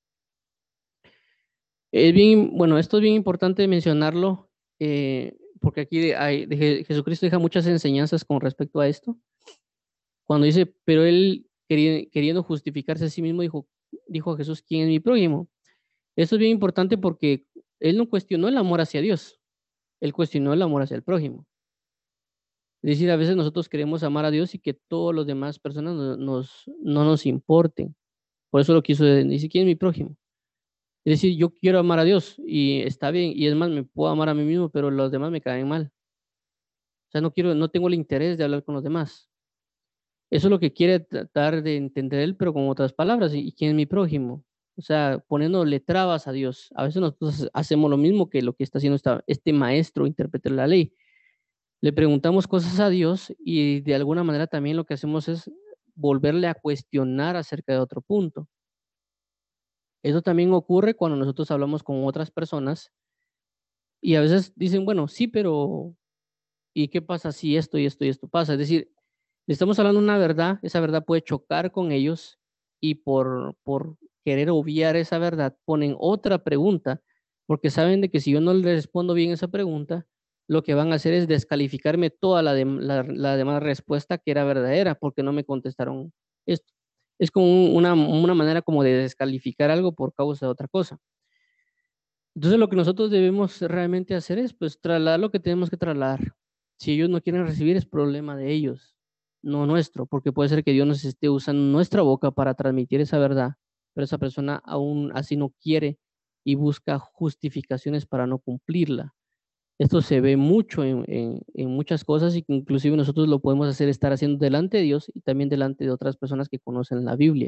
Es bien, bueno, esto es bien importante mencionarlo, eh, porque aquí de- hay, de Je- Jesucristo deja muchas enseñanzas con respecto a esto. Cuando dice, pero él queri- queriendo justificarse a sí mismo, dijo, dijo a Jesús, ¿quién es mi prójimo? Esto es bien importante porque él no cuestionó el amor hacia Dios, él cuestionó el amor hacia el prójimo. Es decir, a veces nosotros queremos amar a Dios y que todas las demás personas no nos, no nos importen. Por eso lo quiso, dice, ¿quién es mi prójimo? Es decir, yo quiero amar a Dios y está bien, y es más, me puedo amar a mí mismo, pero los demás me caen mal. O sea, no quiero, no tengo el interés de hablar con los demás. Eso es lo que quiere tratar de entender él, pero con otras palabras. ¿Y quién es mi prójimo? O sea, poniéndole trabas a Dios. A veces nosotros hacemos lo mismo que lo que está haciendo esta, este maestro, intérprete de la ley. Le preguntamos cosas a Dios y de alguna manera también lo que hacemos es volverle a cuestionar acerca de otro punto. Eso también ocurre cuando nosotros hablamos con otras personas y a veces dicen, bueno, sí, pero ¿y qué pasa si esto y esto y esto pasa? Es decir, le estamos hablando una verdad, esa verdad puede chocar con ellos y por, por querer obviar esa verdad ponen otra pregunta, porque saben de que si yo no les respondo bien esa pregunta, lo que van a hacer es descalificarme toda la, dem- la, la demás respuesta que era verdadera, porque no me contestaron esto. Es como un- una, una manera como de descalificar algo por causa de otra cosa. Entonces, lo que nosotros debemos realmente hacer es, pues, trasladar lo que tenemos que trasladar. Si ellos no quieren recibir, es problema de ellos, no nuestro, porque puede ser que Dios nos esté usando nuestra boca para transmitir esa verdad, pero esa persona aún así no quiere y busca justificaciones para no cumplirla. Esto se ve mucho en, en, en muchas cosas y que inclusive nosotros lo podemos hacer estar haciendo delante de Dios y también delante de otras personas que conocen la Biblia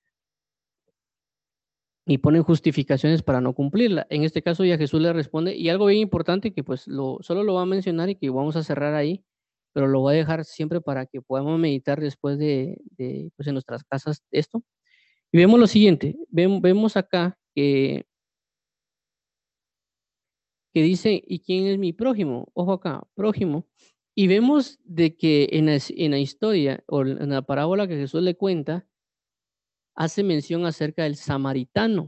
y ponen justificaciones para no cumplirla. En este caso ya Jesús le responde y algo bien importante que pues lo, solo lo va a mencionar y que vamos a cerrar ahí, pero lo voy a dejar siempre para que podamos meditar después de, de pues en nuestras casas esto. Y vemos lo siguiente, vemos, vemos acá que, que dice, ¿y quién es mi prójimo? Ojo acá, prójimo. Y vemos de que en la, en la historia o en la parábola que Jesús le cuenta, hace mención acerca del samaritano.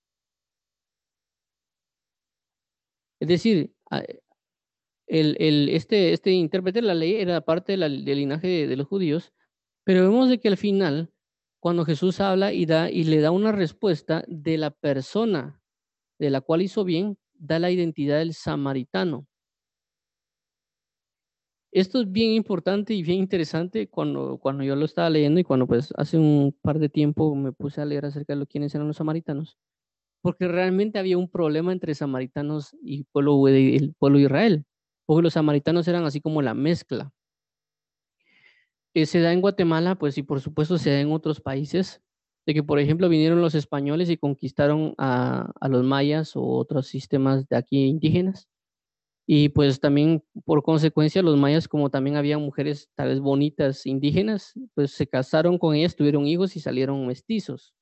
Es decir, a- el, el, este, este intérprete de la ley era parte de la- del linaje de, de los judíos, pero vemos de que al final, cuando Jesús habla y, da, y le da una respuesta de la persona de la cual hizo bien, da la identidad del samaritano. Esto es bien importante y bien interesante cuando, cuando yo lo estaba leyendo y cuando pues hace un par de tiempo me puse a leer acerca de lo, quiénes eran los samaritanos, porque realmente había un problema entre samaritanos y pueblo de- el pueblo de Israel, porque los samaritanos eran así como la mezcla. Eh, se da en Guatemala, pues, y por supuesto se da en otros países, de que, por ejemplo, vinieron los españoles y conquistaron a, a los mayas o otros sistemas de aquí indígenas. Y pues también, por consecuencia, los mayas, como también había mujeres tal vez bonitas indígenas, pues se casaron con ellas, tuvieron hijos y salieron mestizos.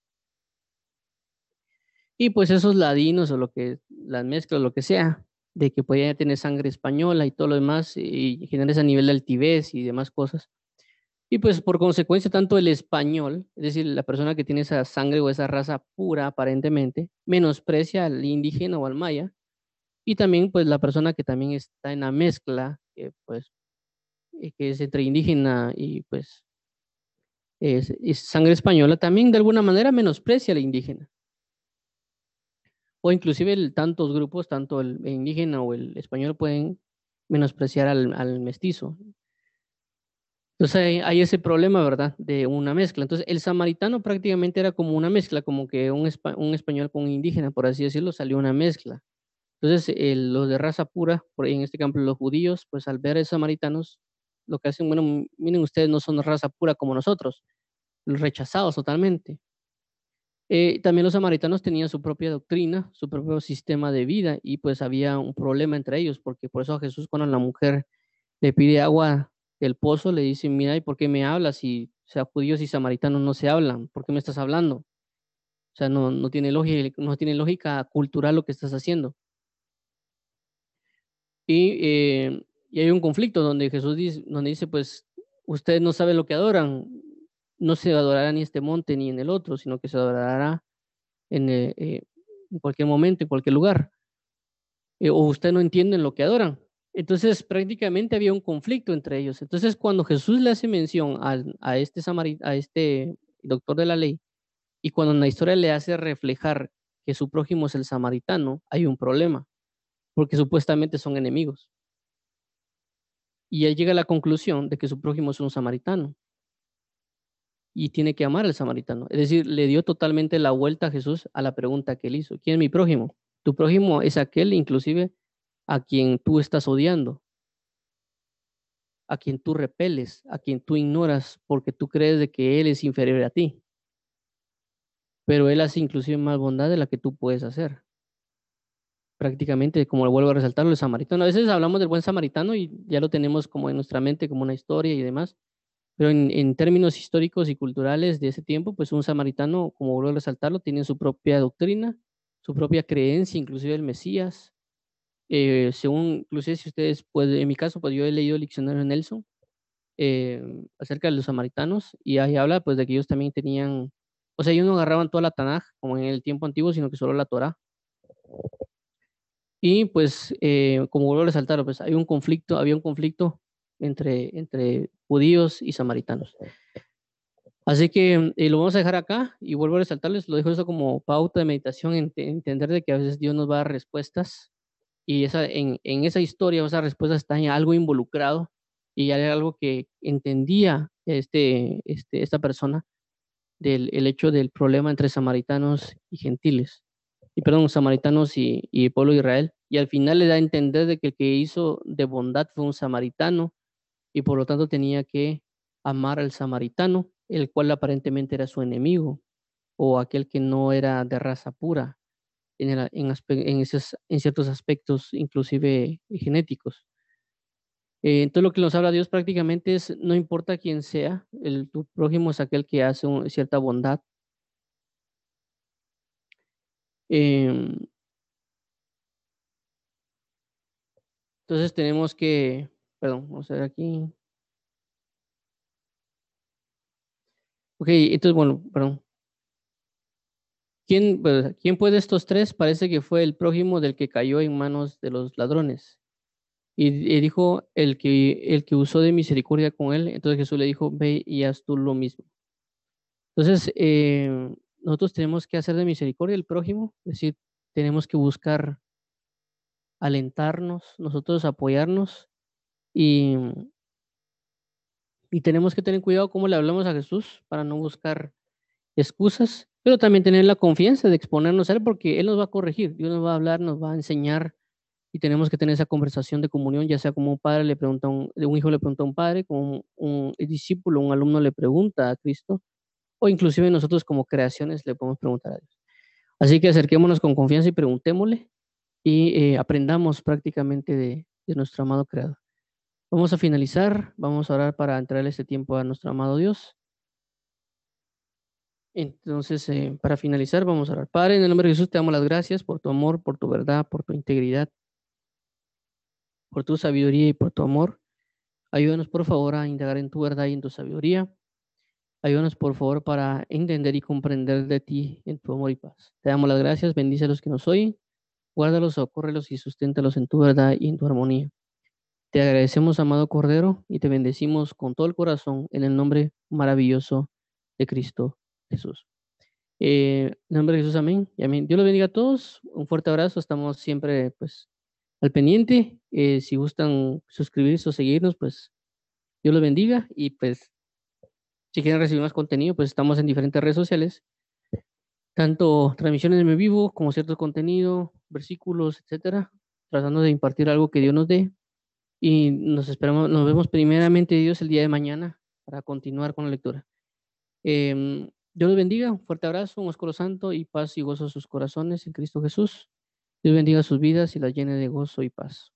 Y pues esos ladinos o lo que, las mezclas, lo que sea, de que podían tener sangre española y todo lo demás, y generar ese nivel de altivez y demás cosas. Y pues por consecuencia, tanto el español, es decir, la persona que tiene esa sangre o esa raza pura aparentemente, menosprecia al indígena o al maya, y también pues la persona que también está en la mezcla, que pues eh, que es entre indígena y pues es, es sangre española, también de alguna manera menosprecia al indígena. O inclusive el, tantos grupos, tanto el indígena o el español pueden menospreciar al, al mestizo. Entonces hay, hay ese problema, ¿verdad? De una mezcla. Entonces el samaritano prácticamente era como una mezcla, como que un, espa- un español con un indígena, por así decirlo, salió una mezcla. Entonces el- los de raza pura, por ahí en este campo los judíos, pues al ver a esos samaritanos, lo que hacen, bueno, miren ustedes, no son raza pura como nosotros, rechazados totalmente. Eh, también los samaritanos tenían su propia doctrina, su propio sistema de vida y pues había un problema entre ellos, porque por eso a Jesús cuando la mujer le pide agua del pozo, le dice, mira, ¿y por qué me hablas? Si, o sea, judíos y samaritanos no se hablan, ¿por qué me estás hablando? O sea, no, no tiene lógica, no tiene lógica cultural lo que estás haciendo. Y, eh, y hay un conflicto donde Jesús dice, donde dice, pues, ustedes no saben lo que adoran, no se adorará ni este monte ni en el otro, sino que se adorará en, eh, eh, en cualquier momento, en cualquier lugar. Eh, o ustedes no entienden lo que adoran. Entonces, prácticamente había un conflicto entre ellos. Entonces, cuando Jesús le hace mención al- a, este samari- a este doctor de la ley, y cuando en la historia le hace reflejar que su prójimo es el samaritano, hay un problema, porque supuestamente son enemigos. Y él llega a la conclusión de que su prójimo es un samaritano y tiene que amar al samaritano. Es decir, le dio totalmente la vuelta a Jesús a la pregunta que él hizo. ¿Quién es mi prójimo? Tu prójimo es aquel inclusive a quien tú estás odiando, a quien tú repeles, a quien tú ignoras porque tú crees de que él es inferior a ti, pero él hace inclusive más bondad de la que tú puedes hacer. Prácticamente, como lo vuelvo a resaltar, el samaritano. A veces hablamos del buen samaritano y ya lo tenemos como en nuestra mente, como una historia y demás, pero en, en términos históricos y culturales de ese tiempo, pues un samaritano, como vuelvo a resaltarlo, tiene su propia doctrina, su propia creencia, inclusive el Mesías. Eh, según, inclusive si ustedes, pues en mi caso, pues yo he leído el diccionario de Nelson eh, acerca de los samaritanos y ahí habla pues de que ellos también tenían, o sea, ellos no agarraban toda la Tanaj como en el tiempo antiguo, sino que solo la Torá. Y pues, eh, como vuelvo a resaltar, pues hay un conflicto, había un conflicto entre, entre judíos y samaritanos. Así que eh, lo vamos a dejar acá y vuelvo a resaltarles, lo dejo eso como pauta de meditación, ent- entender de que a veces Dios nos va a dar respuestas y esa, en, en esa historia, esa respuesta está en algo involucrado y era algo que entendía este, este, esta persona del el hecho del problema entre samaritanos y gentiles, y perdón, samaritanos y, y el pueblo de Israel, y al final le da a entender de que el que hizo de bondad fue un samaritano, y por lo tanto tenía que amar al samaritano, el cual aparentemente era su enemigo, o aquel que no era de raza pura, en, el- en, aspe- en esos- en ciertos aspectos, inclusive genéticos. Eh, entonces lo que nos habla Dios prácticamente es, no importa quién sea, el, tu prójimo es aquel que hace un- cierta bondad. Em, entonces tenemos que, perdón, vamos a ver aquí. Ok, entonces, bueno, perdón. ¿Quién, pues, ¿quién fue de estos tres? Parece que fue el prójimo del que cayó en manos de los ladrones. Y, y dijo el que, el que usó de misericordia con él. Entonces Jesús le dijo, ve y haz tú lo mismo. Entonces, eh, nosotros tenemos que hacer de misericordia al prójimo, es decir, tenemos que buscar alentarnos, nosotros apoyarnos y, y tenemos que tener cuidado cómo le hablamos a Jesús para no buscar excusas, pero también tener la confianza de exponernos a Él porque Él nos va a corregir, Dios nos va a hablar, nos va a enseñar y tenemos que tener esa conversación de comunión, ya sea como un padre le pregunta, a un, un hijo le pregunta a un padre, como un, un discípulo, un alumno le pregunta a Cristo, o inclusive nosotros como creaciones le podemos preguntar a Dios. Así que acerquémonos con confianza y preguntémosle y eh, aprendamos prácticamente de, de nuestro amado Creador. Vamos a finalizar, vamos a orar para entregarle este tiempo a nuestro amado Dios. Entonces, eh, para finalizar, vamos a orar. Padre, en el nombre de Jesús, te damos las gracias por tu amor, por tu verdad, por tu integridad, por tu sabiduría y por tu amor. Ayúdanos, por favor, a indagar en tu verdad y en tu sabiduría. Ayúdanos, por favor, para entender y comprender de ti en tu amor y paz. Te damos las gracias, bendice a los que nos oyen, guárdalos, socórrelos y susténtalos en tu verdad y en tu armonía. Te agradecemos, amado Cordero, y te bendecimos con todo el corazón en el nombre maravilloso de Cristo Jesús. Eh, en el nombre de Jesús, amén y amén. Dios los bendiga a todos. Un fuerte abrazo. Estamos siempre, pues, al pendiente. Eh, si gustan suscribirse o seguirnos, pues, Dios los bendiga. Y, pues, si quieren recibir más contenido, pues, estamos en diferentes redes sociales, tanto transmisiones en vivo como cierto contenido, versículos, etcétera, tratando de impartir algo que Dios nos dé. Y nos esperamos, nos vemos primeramente Dios el día de mañana para continuar con la lectura. Em, Dios los bendiga, un fuerte abrazo, un ósculo santo y paz y gozo a sus corazones en Cristo Jesús. Dios bendiga sus vidas y las llene de gozo y paz.